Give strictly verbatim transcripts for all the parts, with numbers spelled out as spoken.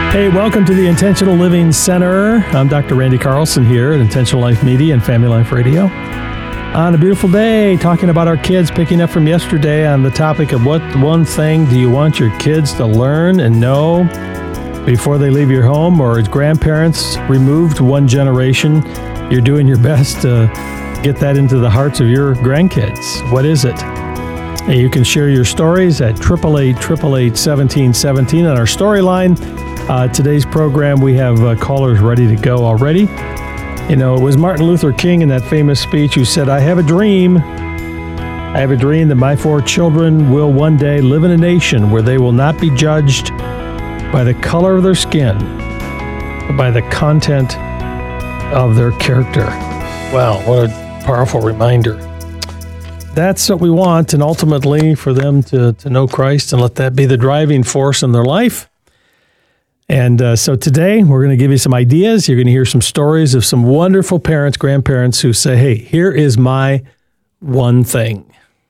Hey, welcome to the Intentional Living Center. I'm Doctor Randy Carlson here at Intentional Life Media and Family Life Radio. On a beautiful day, talking about our kids, picking up from yesterday on the topic of what one thing do you want your kids to learn and know before they leave your home, or as grandparents removed one generation, you're doing your best to get that into the hearts of your grandkids. What is it? And you can share your stories at eight eight eight, eight eight eight, one seven one seven on our storyline. Uh, today's program, we have uh, callers ready to go already. You know, it was Martin Luther King in that famous speech who said, I have a dream. I have a dream that my four children will one day live in a nation where they will not be judged by the color of their skin, but by the content of their character. Wow, what a powerful reminder. That's what we want, and ultimately for them to, to know Christ and let that be the driving force in their life. And uh, so today we're going to give you some ideas. You're going to hear some stories of some wonderful parents, grandparents who say, hey, here is my one thing.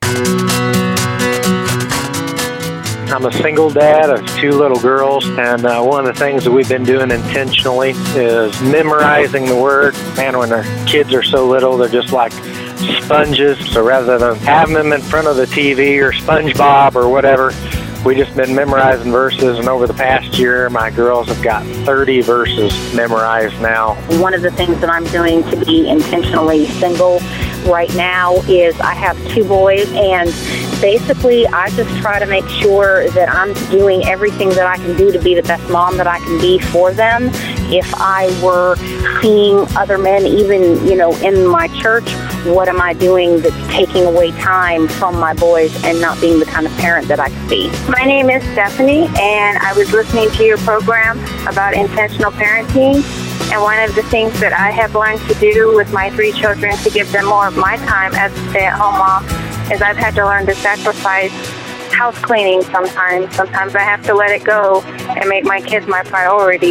I'm a single dad of two little girls, and uh, one of the things that we've been doing intentionally is memorizing the Word. Man, when our kids are so little, they're just like sponges. So rather than having them in front of the T V or SpongeBob or whatever, we've just been memorizing verses, and over the past year, my girls have got thirty verses memorized now. One of the things that I'm doing to be intentionally single right now is I have two boys, and basically I just try to make sure that I'm doing everything that I can do to be the best mom that I can be for them. If I were seeing other men, even, you know, in my church, what am I doing that's taking away time from my boys and not being the kind of parent that I could be? My name is Stephanie, and I was listening to your program about intentional parenting. And one of the things that I have learned to do with my three children to give them more of my time as a stay-at-home mom is I've had to learn to sacrifice house cleaning sometimes. Sometimes I have to let it go and make my kids my priority.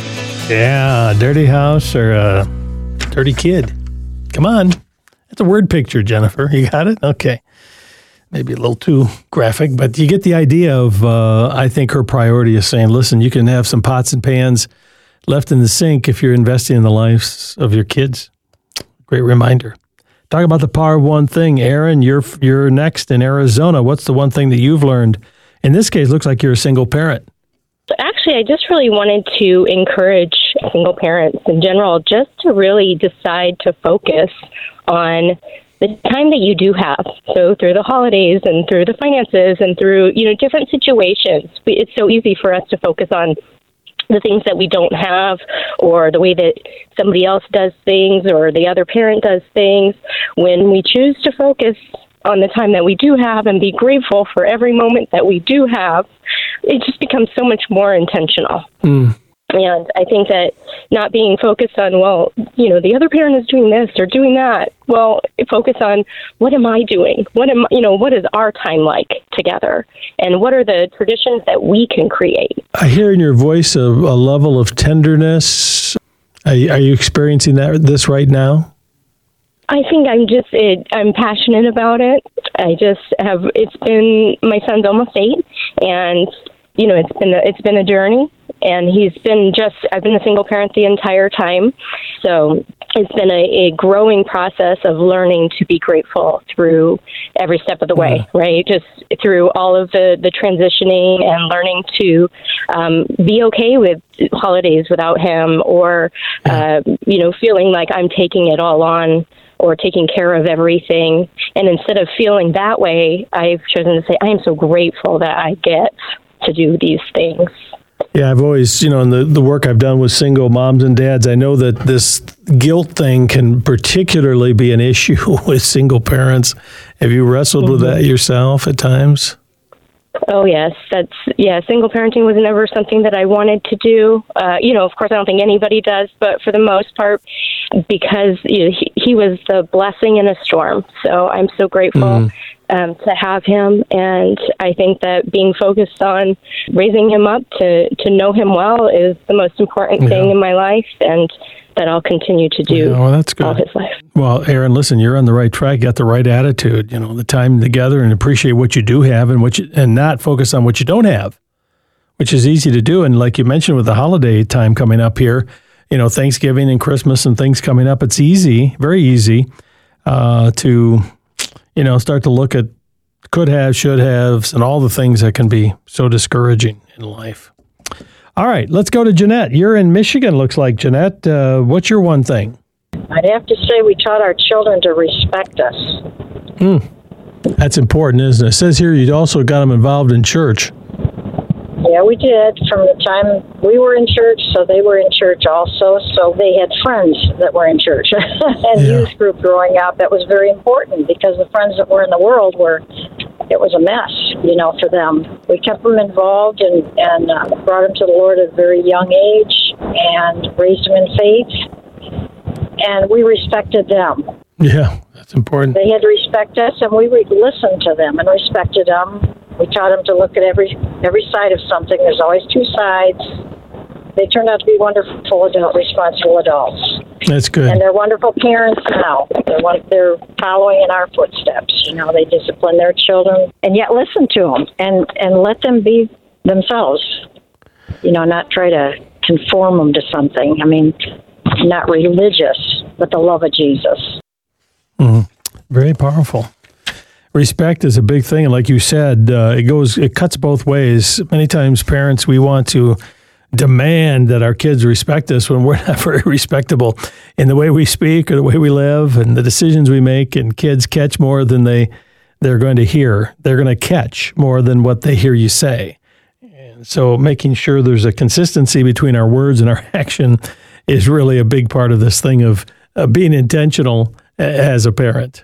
Yeah, a dirty house or a dirty kid. Come on. That's a word picture, Jennifer. You got it? Okay. Maybe a little too graphic, but you get the idea of, uh, I think her priority is saying, listen, you can have some pots and pans left in the sink if you're investing in the lives of your kids. Great reminder. Talk about the power of one thing. Aaron, you're you're next in Arizona. What's the one thing that you've learned? In this case, looks like you're a single parent. Actually, I just really wanted to encourage single parents in general just to really decide to focus on the time that you do have. So through the holidays and through the finances and through, you know, different situations, it's so easy for us to focus on the things that we don't have, or the way that somebody else does things, or the other parent does things. When we choose to focus on the time that we do have and be grateful for every moment that we do have, it just becomes so much more intentional. Mm. And I think that not being focused on, well, you know, the other parent is doing this or doing that. Well, focus on, what am I doing? What am you know, what is our time like together? And what are the traditions that we can create? I hear in your voice a, a level of tenderness. Are you, are you experiencing that this right now? I think I'm just, it, I'm passionate about it. I just have, it's been, my son's almost eight, and, you know, it's been, a, it's been a journey. And he's been just, I've been a single parent the entire time. So it's been a, a growing process of learning to be grateful through every step of the way, mm-hmm. right? Just through all of the, the transitioning and learning to um, be okay with holidays without him, or, uh, you know, feeling like I'm taking it all on or taking care of everything. And instead of feeling that way, I've chosen to say, I am so grateful that I get to do these things. Yeah, I've always, you know, in the, the work I've done with single moms and dads, I know that this guilt thing can particularly be an issue with single parents. Have you wrestled mm-hmm. with that yourself at times? Oh, yes. That's, yeah, single parenting was never something that I wanted to do. Uh, you know, of course, I don't think anybody does, but for the most part, because you know, he, he was the blessing in a storm. So I'm so grateful mm. um, to have him. And I think that being focused on raising him up to, to know him well is the most important yeah. thing in my life. And that I'll continue to do yeah, well, that's good. all his life. Well, Aaron, listen, you're on the right track. You got the right attitude. You know, the time together and appreciate what you do have, and what you, and not focus on what you don't have, which is easy to do. And like you mentioned with the holiday time coming up here, you know, Thanksgiving and Christmas and things coming up, it's easy, very easy uh, to, you know, start to look at could have, should haves, and all the things that can be so discouraging in life. All right, let's go to Jeanette. You're in Michigan, looks like. Jeanette, uh, what's your one thing? I'd have to say we taught our children to respect us. Hmm. That's important, isn't it? It says here you also got them involved in church. Yeah, we did. From the time we were in church, so they were in church also. So they had friends that were in church and Yeah. youth group growing up. That was very important because the friends that were in the world were, it was a mess, you know, for them. We kept them involved and, and uh, brought them to the Lord at a very young age and raised them in faith. And we respected them. Yeah, that's important. They had to respect us, and we would listen to them and respected them. We taught them to look at every every side of something. There's always two sides. They turned out to be wonderful adult, responsible adults. That's good. And they're wonderful parents now. They're one, they're following in our footsteps. You know, they discipline their children, and yet listen to them and and let them be themselves. You know, not try to conform them to something. I mean, not religious, but the love of Jesus. Mm-hmm. Very powerful. Respect is a big thing, and like you said, uh, it goes, it cuts both ways. Many times, parents, we want to demand that our kids respect us when we're not very respectable in the way we speak or the way we live and the decisions we make. And kids catch more than they they're going to hear. They're going to catch more than what they hear you say. And so, making sure there's a consistency between our words and our action is really a big part of this thing of uh, being intentional as a parent.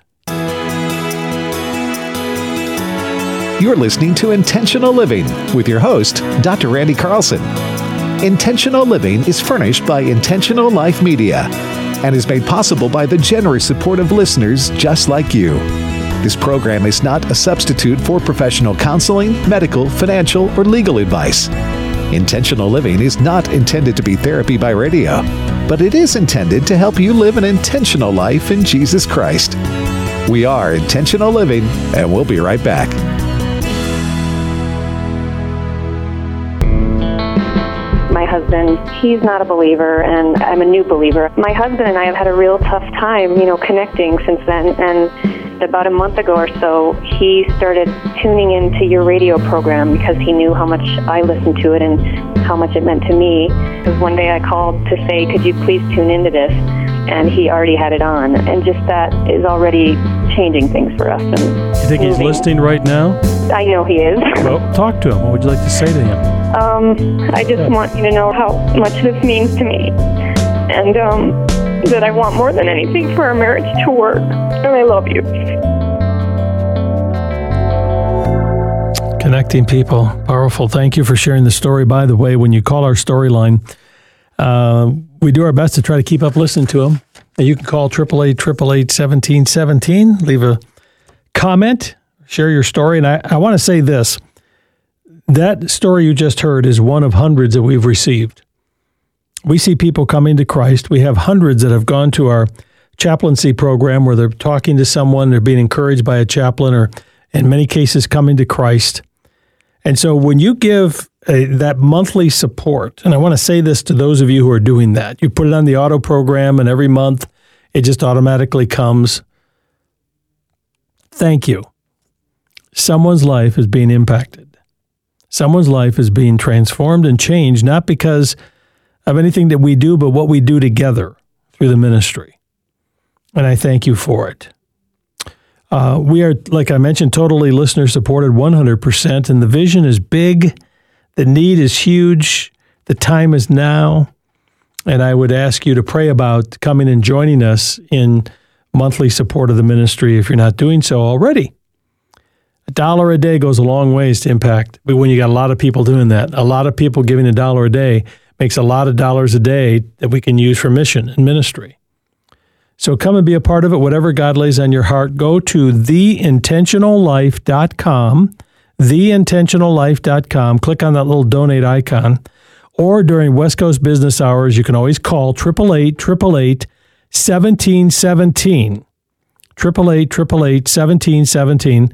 You're listening to Intentional Living with your host, Doctor Randy Carlson. Intentional Living is furnished by Intentional Life Media and is made possible by the generous support of listeners just like you. This program is not a substitute for professional counseling, medical, financial, or legal advice. Intentional Living is not intended to be therapy by radio, but it is intended to help you live an intentional life in Jesus Christ. We are Intentional Living, and we'll be right back. My husband, he's not a believer, and I'm a new believer. My husband and I have had a real tough time, you know, connecting since then, and about a month ago or so, he started tuning into your radio program because he knew how much I listened to it and how much it meant to me. Because one day I called to say, could you please tune into this? And he already had it on, and just that is already changing things for us. And You think he's moving. listening right now? I know he is. Well, talk to him. What would you like to say to him? Um, I just want you to know how much this means to me, and um, that I want more than anything for our marriage to work, and I love you. Connecting people. Powerful. Thank you for sharing the story. By the way, when you call our storyline, uh, we do our best to try to keep up listening to them. And you can call eight eight eight, eight eight eight, one seven one seven. Leave a comment. Share your story. And I, I want to say this. That story you just heard is one of hundreds that we've received. We see people coming to Christ. We have hundreds that have gone to our chaplaincy program where they're talking to someone, they're being encouraged by a chaplain, or in many cases coming to Christ. And so when you give a, that monthly support, and I want to say this to those of you who are doing that, you put it on the auto program and every month it just automatically comes. Thank you. Someone's life is being impacted. Someone's life is being transformed and changed, not because of anything that we do, but what we do together through the ministry. And I thank you for it. Uh, we are, like I mentioned, totally listener supported, one hundred percent, and the vision is big. The need is huge. The time is now. And I would ask you to pray about coming and joining us in monthly support of the ministry if you're not doing so already. A dollar a day goes a long ways to impact. But when you got a lot of people doing that, a lot of people giving a dollar a day makes a lot of dollars a day that we can use for mission and ministry. So come and be a part of it, whatever God lays on your heart. Go to the intentional life dot com, the intentional life dot com. Click on that little donate icon. Or during West Coast business hours, you can always call eight eight eight, eight eight eight, one seven one seven. eight eight eight, eight eight eight, one seven one seven.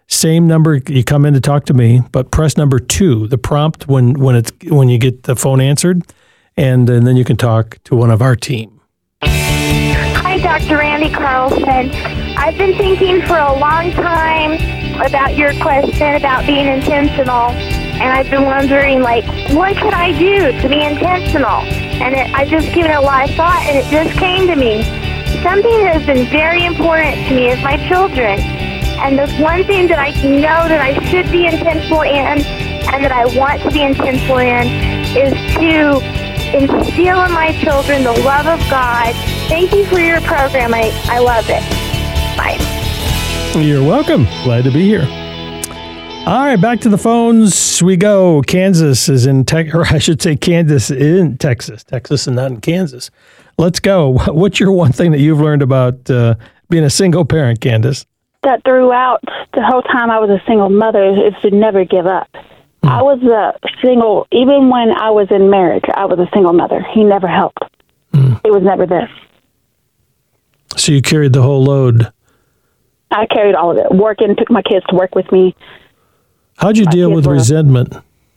Same number, you come in to talk to me, but press number two, the prompt when, when it's when you get the phone answered, and, and then you can talk to one of our team. Hi, Doctor Randy Carlson. I've been thinking for a long time about your question about being intentional, and I've been wondering, like, what could I do to be intentional? And it, I've just given it a lot of thought, and it just came to me. Something that has been very important to me is my children. And the one thing that I know that I should be intentional in and that I want to be intentional in is to instill in my children the love of God. Thank you for your program. I, I love it. Bye. You're welcome. Glad to be here. All right, back to the phones we go. Kansas is in Texas, or I should say Kansas in Texas. Texas and not in Kansas. Let's go. What's your one thing that you've learned about uh, being a single parent, Candace? That throughout the whole time I was a single mother is to never give up. Mm. I was a single, even when I was in marriage, I was a single mother. He never helped. Mm. It was never there. So you carried the whole load? I carried all of it. Working, took my kids to work with me. How'd you my deal with were, resentment?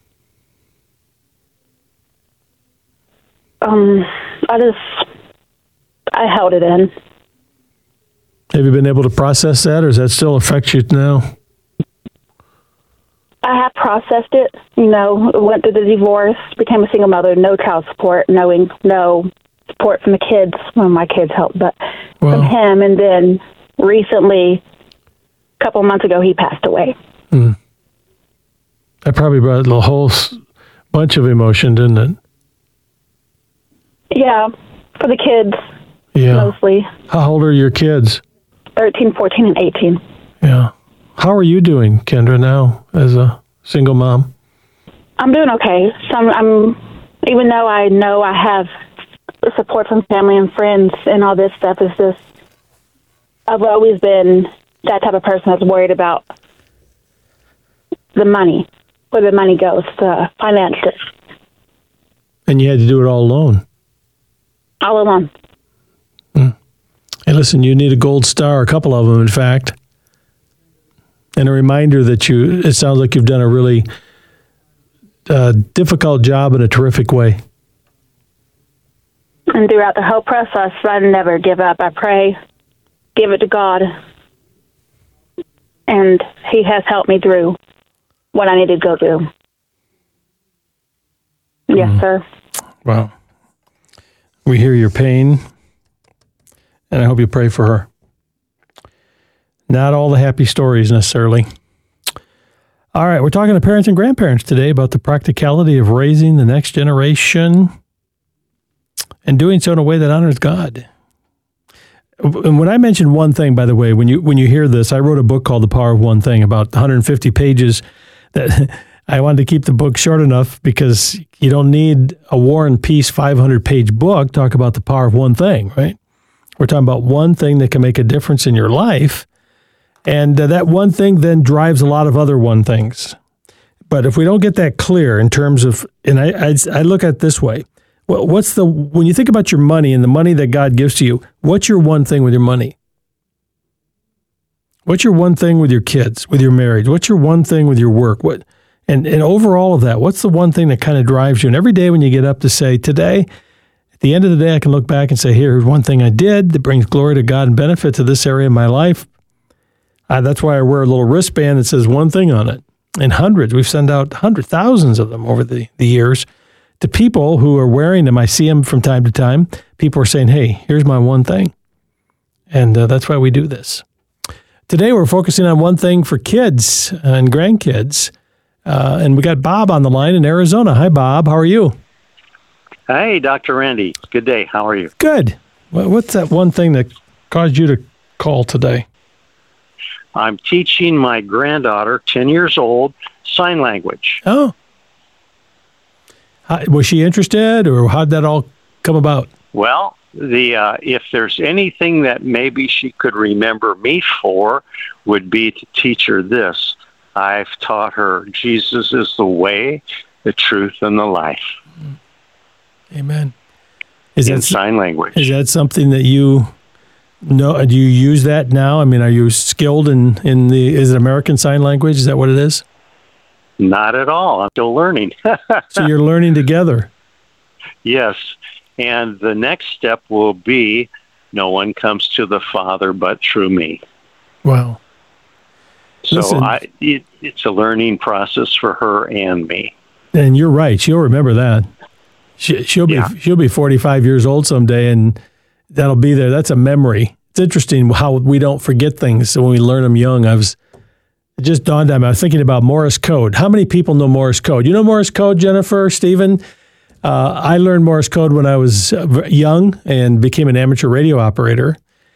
Um, I just, I held it in. Have you been able to process that, or does that still affect you now? I have processed it. You know, went through the divorce, became a single mother, no child support, knowing no support from the kids. Well, my kids helped, but well, from him. And then recently, a couple of months ago, he passed away. Hmm. That probably brought a whole bunch of emotion, didn't it? Yeah, for the kids, yeah. Mostly. How old are your kids? thirteen, fourteen, and eighteen. Yeah. How are you doing, Kendra, now as a single mom? I'm doing okay. So I'm, I'm, even though I know I have support from family and friends and all this stuff, is just, I've always been that type of person that's worried about the money, where the money goes, the finances. And you had to do it all alone? All alone. Mm. Hey, listen, you need a gold star, a couple of them, in fact. And a reminder that you, it sounds like you've done a really uh, difficult job in a terrific way. And throughout the whole process, I never give up. I pray, give it to God. And he has helped me through what I needed to go through. Yes, mm. sir. Wow. We hear your pain, and I hope you pray for her. Not all the happy stories necessarily. All right, we're talking to parents and grandparents today about the practicality of raising the next generation and doing so in a way that honors God. And when I mentioned one thing, by the way, when you when you hear this, I wrote a book called The Power of One Thing, about one hundred fifty pages. That I wanted to keep the book short enough because you don't need a War and Peace five hundred page book. Talk about the power of one thing, right? We're talking about one thing that can make a difference in your life. And uh, that one thing then drives a lot of other one things. But if we don't get that clear in terms of, and I, I, I look at it this way, well, what's the, when you think about your money and the money that God gives to you, what's your one thing with your money? What's your one thing with your kids, with your marriage? What's your one thing with your work? What, and, and over all of that, what's the one thing that kind of drives you? And every day when you get up to say, today, at the end of the day, I can look back and say, here's one thing I did that brings glory to God and benefit to this area of my life. Uh, that's why I wear a little wristband that says one thing on it. And hundreds, we've sent out hundreds, thousands of them over the, the years to people who are wearing them. I see them from time to time. People are saying, hey, here's my one thing. And uh, that's why we do this. Today, we're focusing on one thing for kids and grandkids. Uh, and we got Bob on the line in Arizona. Hi, Bob. How are you? Hey, Doctor Randy. Good day. How are you? Good. What's that one thing that caused you to call today? I'm teaching my granddaughter, ten years old, sign language. Oh. How, was she interested, or how'd that all come about? Well, the uh, if there's anything that maybe she could remember me for, would be to teach her this. I've taught her Jesus is the way, the truth, and the life. Amen. Is in that sign language? Is that something that you No, do you use that now? I mean, are you skilled in, in the, is it American Sign Language? Is that what it is? Not at all. I'm still learning. So you're learning together. Yes. And the next step will be, no one comes to the Father but through me. Wow. So Listen, I, it, it's a learning process for her and me. And you're right. She'll remember that. She, she'll be Yeah. she'll be forty-five years old someday, and that'll be there. That's a memory. It's interesting how we don't forget things when we learn them young. I was it just dawned on me. I was thinking about Morse code. How many people know Morse code? You know Morse code, Jennifer, Stephen? Uh, I learned Morse code when I was young and became an amateur radio operator,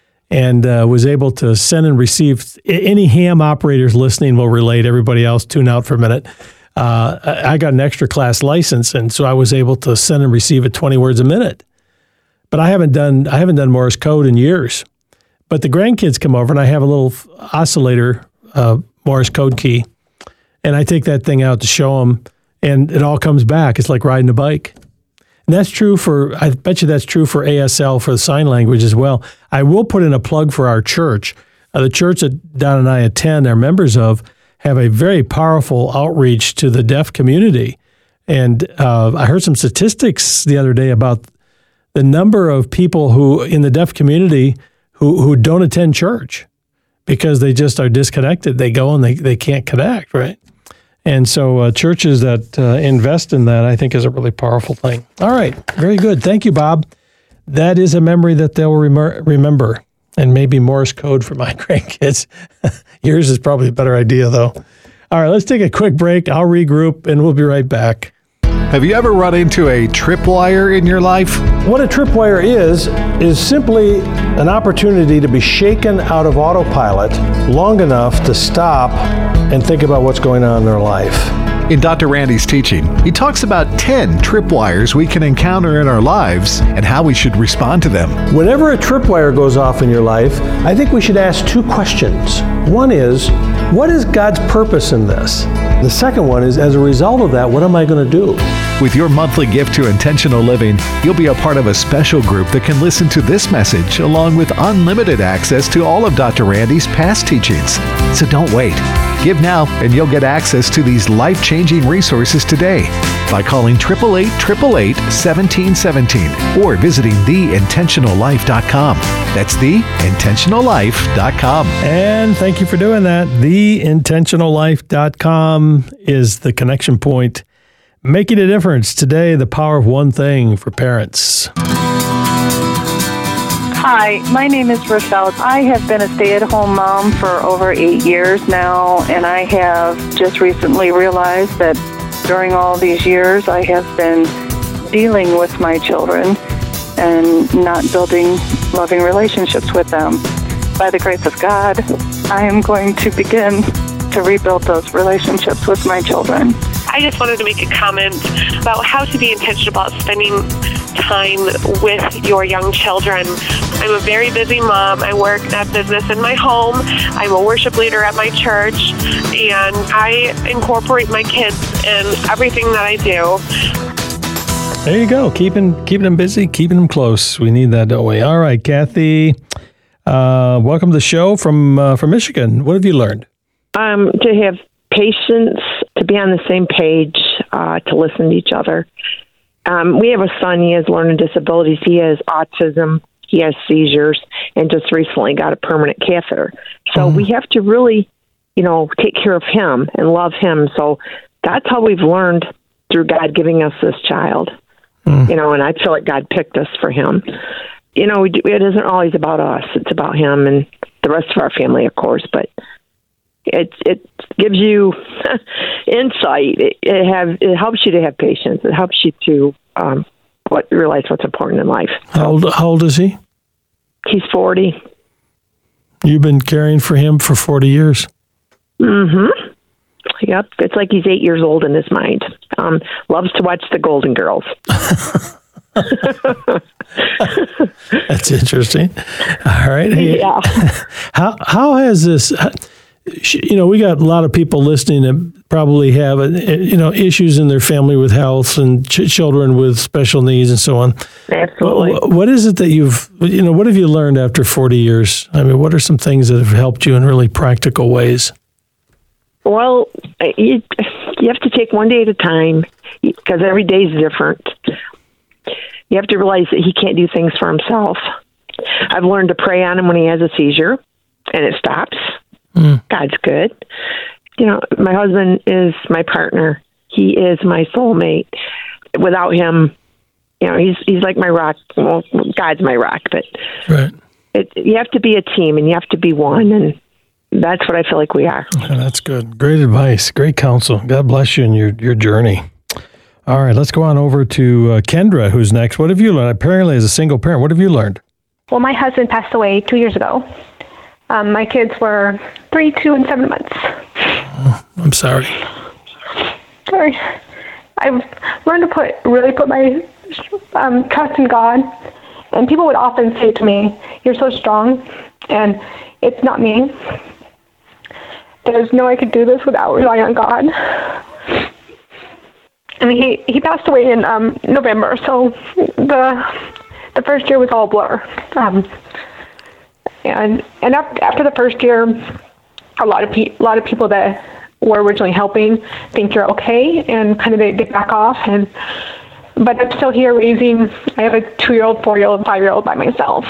and uh, was able to send and receive. Any ham operators listening will relate. Everybody else, tune out for a minute. Uh, I got an extra class license, and so I was able to send and receive at twenty words a minute. But I haven't done I haven't done Morse code in years. But the grandkids come over, and I have a little oscillator uh, Morse code key, and I take that thing out to show them, and it all comes back. It's like riding a bike. And that's true for, I bet you that's true for A S L, for the sign language as well. I will put in a plug for our church. Uh, the church that Don and I attend, are members of, have a very powerful outreach to the deaf community. And uh, I heard some statistics the other day about the number of people who in the deaf community who, who don't attend church because they just are disconnected. They go and they, they can't connect, right? And so uh, churches that uh, invest in that, I think, is a really powerful thing. All right. Very good. Thank you, Bob. That is a memory that they'll rem- remember. And maybe Morse code for my grandkids. Yours is probably a better idea, though. All right, let's take a quick break. I'll regroup, and we'll be right back. Have you ever run into a tripwire in your life? What a tripwire is, is simply an opportunity to be shaken out of autopilot long enough to stop and think about what's going on in their life. In Doctor Randy's teaching, he talks about ten tripwires we can encounter in our lives and how we should respond to them. Whenever a tripwire goes off in your life, I think we should ask two questions. One is, what is God's purpose in this? The second one is, as a result of that, what am I going to do? With your monthly gift to Intentional Living, you'll be a part of a special group that can listen to this message along with unlimited access to all of Doctor Randy's past teachings. So don't wait. Give now and you'll get access to these life-changing resources today by calling eight eight eight, eight eight eight, one seven one seven or visiting the intentional life dot com. That's the intentional life dot com. And thank you for doing that. the intentional life dot com is the connection point. Making a difference today, the power of one thing for parents. Hi, my name is Rochelle. I have been a stay-at-home mom for over eight years now, and I have just recently realized that during all these years I have been dealing with my children and not building loving relationships with them. By the grace of God, I am going to begin to rebuild those relationships with my children. I just wanted to make a comment about how to be intentional about spending time with your young children. I'm a very busy mom. I work at business in my home. I'm a worship leader at my church, and I incorporate my kids in everything that I do. There you go. Keeping keeping them busy, keeping them close. We need that, don't we? All right, Kathy. Uh, welcome to the show from uh, from Michigan. What have you learned? Um, to have patience, to be on the same page, uh, to listen to each other. Um, we have a son. He has learning disabilities. He has autism. He has seizures, and just recently got a permanent catheter. So mm. we have to really, you know, take care of him and love him. So that's how we've learned through God giving us this child. Mm. You know, and I feel like God picked us for him. You know, it isn't always about us. It's about him and the rest of our family, of course. But it it gives you insight. It, it have it helps you to have patience. It helps you to um, what realize what's important in life. How old, how old is he? He's forty. You've been caring for him for forty years. Mm-hmm. Yep. It's like he's eight years old in his mind. Um, loves to watch the Golden Girls. That's interesting. All right. Hey, yeah. How how has this? You know, we got a lot of people listening that probably have, uh, you know, issues in their family with health and ch- children with special needs and so on. Absolutely. What, what is it that you've, you know, what have you learned after forty years? I mean, what are some things that have helped you in really practical ways? Well, you, you have to take one day at a time because every day is different. You have to realize that he can't do things for himself. I've learned to pray on him when he has a seizure, and it stops. Mm. God's good. You know, my husband is my partner. He is my soulmate. Without him, you know, he's he's like my rock. Well, God's my rock, but right. it, you have to be a team, and you have to be one, and that's what I feel like we are. Okay, that's good. Great advice. Great counsel. God bless you in your, your journey. All right, let's go on over to uh, Kendra, who's next. What have you learned? Apparently, as a single parent, what have you learned? Well, my husband passed away two years ago. Um, my kids were three, two, and seven months. Oh, I'm sorry. Sorry. I've learned to put really put my um, trust in God. And people would often say to me, "You're so strong," and it's not me. There's no way I could do this without relying on God. I mean, he, he passed away in um, November, so the the first year was all a blur. Um, and and after, after the first year, a lot of pe- a lot of people that were originally helping think you're okay, and kind of they, they back off. And but I'm still here raising. I have a two-year-old, four-year-old, and five-year-old by myself.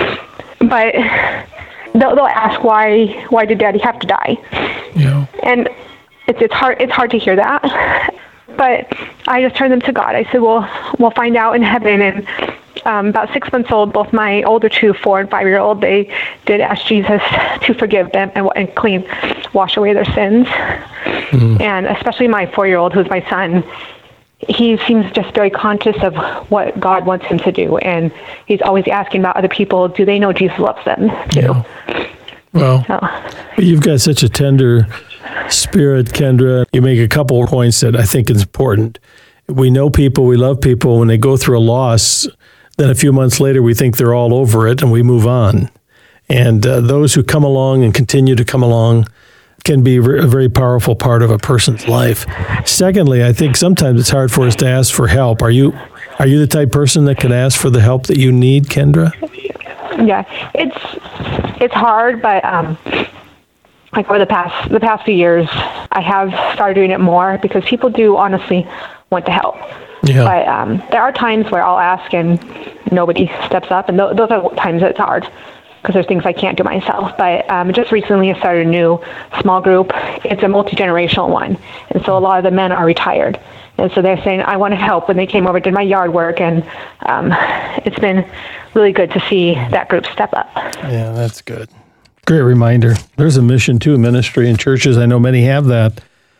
But they'll, they'll ask why why did Daddy have to die? Yeah. And it's it's hard it's hard to hear that. But I just turned them to God. I said, "Well, we'll find out in heaven." And um, about six months old, both my older two, four and five-year-old, they did ask Jesus to forgive them and, and clean, wash away their sins. Mm-hmm. And especially my four-year-old, who's my son, he seems just very conscious of what God wants him to do, and he's always asking about other people. Do they know Jesus loves them too? Yeah. Well, so. You've got such a tender spirit, Kendra. You make a couple of points that I think is important. We know people, we love people. When they go through a loss, then a few months later we think they're all over it and we move on. And uh, those who come along and continue to come along can be a very powerful part of a person's life. Secondly, I think sometimes it's hard for us to ask for help. Are you are you the type of person that can ask for the help that you need, Kendra? Yeah, it's it's hard, but um, like over the past the past few years, I have started doing it more because people do honestly want to help. Yeah. But um, there are times where I'll ask and nobody steps up, and th- those are times that it's hard because there's things I can't do myself. But um, just recently I started a new small group. It's a multi-generational one, and so a lot of the men are retired. And so they're saying, I want to help. When they came over, did my yard work, and um, it's been really good to see that group step up. Yeah, that's good. Great reminder. There's a mission to ministry in churches. I know many have that.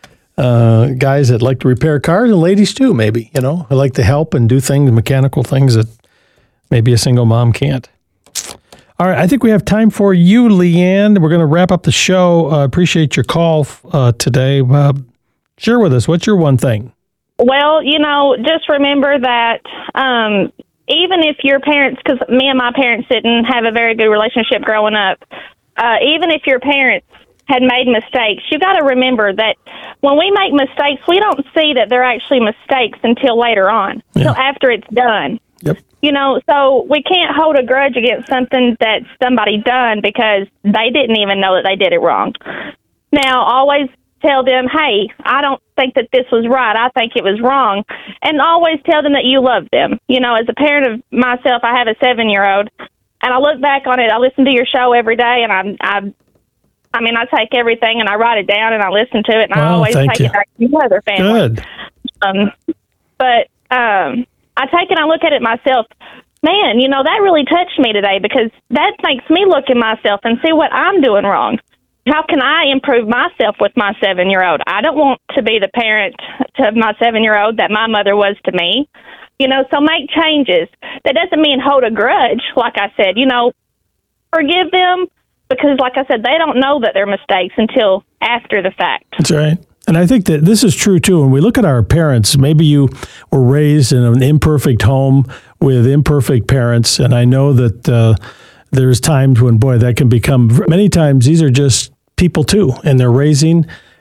Uh, guys that like to repair cars, and ladies too, maybe, you know, who like to help and do things, mechanical things that maybe a single mom can't. All right, I think we have time for you, Leanne. We're going to wrap up the show. Uh, appreciate your call uh, today. Uh, share with us, what's your one thing? Well, you know, just remember that um, even if your parents, because me and my parents didn't have a very good relationship growing up, uh, even if your parents had made mistakes, you got to remember that when we make mistakes, we don't see that they're actually mistakes until later on, until yeah. after it's done. Yep. You know, so we can't hold a grudge against something that somebody done because they didn't even know that they did it wrong. Now, always tell them, hey, I don't think that this was right. I think it was wrong. And always tell them that you love them. You know, as a parent of myself, I have a seven-year-old, and I look back on it. I listen to your show every day, and I, I, I mean, I take everything and I write it down and I listen to it, and well, I always take you. it back to the other family. Good. Um, but um, I take it and I look at it myself. Man, you know, that really touched me today because that makes me look at myself and see what I'm doing wrong. How can I improve myself with my seven-year-old? I don't want to be the parent to my seven-year-old that my mother was to me. You know, so make changes. That doesn't mean hold a grudge, like I said. You know, forgive them because, like I said, they don't know that they're mistakes until after the fact. That's right. And I think that this is true, too. When we look at our parents, maybe you were raised in an imperfect home with imperfect parents, and I know that uh, there's times when, boy, that can become, many times these are just people too, and they're raising,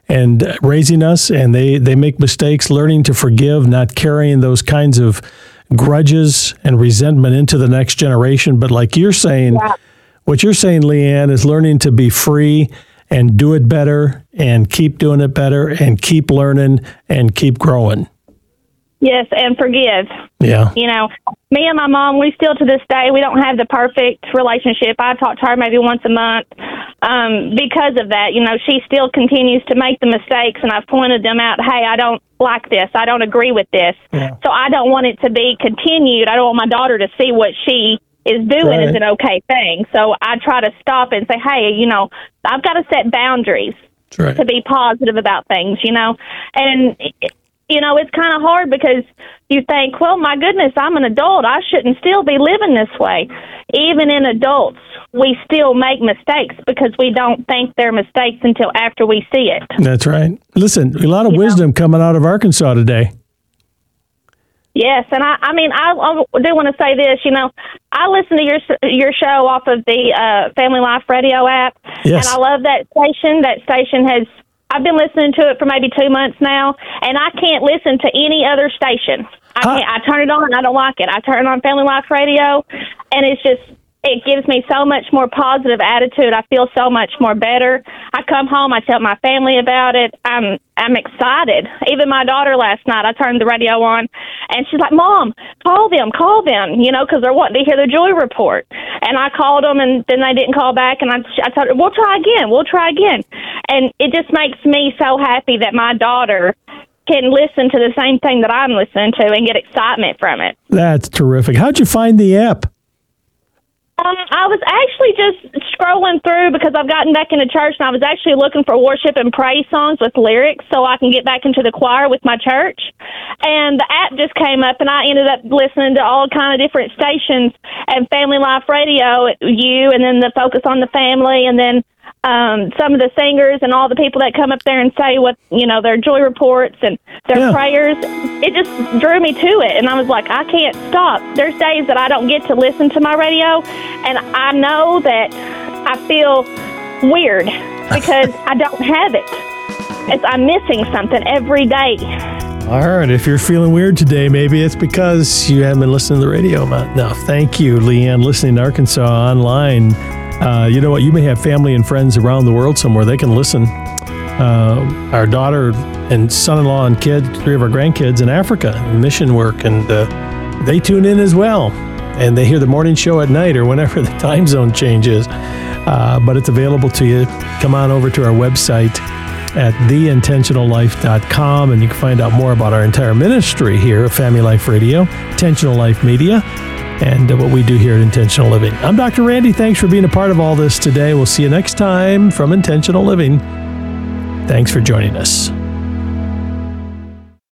and raising us, and they, they make mistakes, learning to forgive, not carrying those kinds of grudges and resentment into the next generation. But like you're saying, yeah. what you're saying, Leanne, is learning to be free and do it better and keep doing it better and keep learning and keep growing. Yes, and forgive. Yeah. You know, me and my mom, we still to this day, we don't have the perfect relationship. I talk to her maybe once a month um, because of that. You know, she still continues to make the mistakes, and I've pointed them out, hey, I don't like this. I don't agree with this. Yeah. So I don't want it to be continued. I don't want my daughter to see what she is doing right. as an okay thing. So I try to stop it and say, hey, you know, I've got to set boundaries right. to be positive about things, you know. And you know, it's kind of hard because you think, well, my goodness, I'm an adult. I shouldn't still be living this way. Even in adults, we still make mistakes because we don't think they're mistakes until after we see it. That's right. Listen, a lot of you wisdom know? coming out of Arkansas today. Yes, and I, I mean, I, I do want to say this, you know, I listen to your your show off of the uh, Family Life Radio app, yes. and I love that station. That station has, I've been listening to it for maybe two months now, and I can't listen to any other station. I can't, I turn it on, and I don't like it. I turn on Family Life Radio, and it's just, it gives me so much more positive attitude. I feel so much more better. I come home, I tell my family about it. I'm I'm excited. Even my daughter last night, I turned the radio on, and she's like, Mom, call them, call them, you know, because they're wanting to hear the Joy Report. And I called them, and then they didn't call back, and I, I told her, we'll try again, we'll try again. And it just makes me so happy that my daughter can listen to the same thing that I'm listening to and get excitement from it. That's terrific. How'd you find the app? Um, I was actually just scrolling through because I've gotten back into church, and I was actually looking for worship and praise songs with lyrics so I can get back into the choir with my church. And the app just came up, and I ended up listening to all kind of different stations and Family Life Radio, you, and then the Focus on the Family, and then um, some of the singers and all the people that come up there and say what, you know, their joy reports and their yeah. prayers. It just drew me to it. And I was like, I can't stop. There's days that I don't get to listen to my radio, and I know that I feel weird because I don't have it. It's, I'm missing something every day. All right. If you're feeling weird today, maybe it's because you haven't been listening to the radio enough. Thank you, Leanne, listening to Arkansas online. Uh, you know what? You may have family and friends around the world somewhere. They can listen. Uh, our daughter and son-in-law and kid, three of our grandkids in Africa, mission work, and uh, they tune in as well. And they hear the morning show at night or whenever the time zone changes. Uh, but it's available to you. Come on over to our website at the intentional life dot com, and you can find out more about our entire ministry here at Family Life Radio, Intentional Life Media, and uh, what we do here at Intentional Living. I'm Doctor Randy. Thanks for being a part of all this today. We'll see you next time from Intentional Living. Thanks for joining us.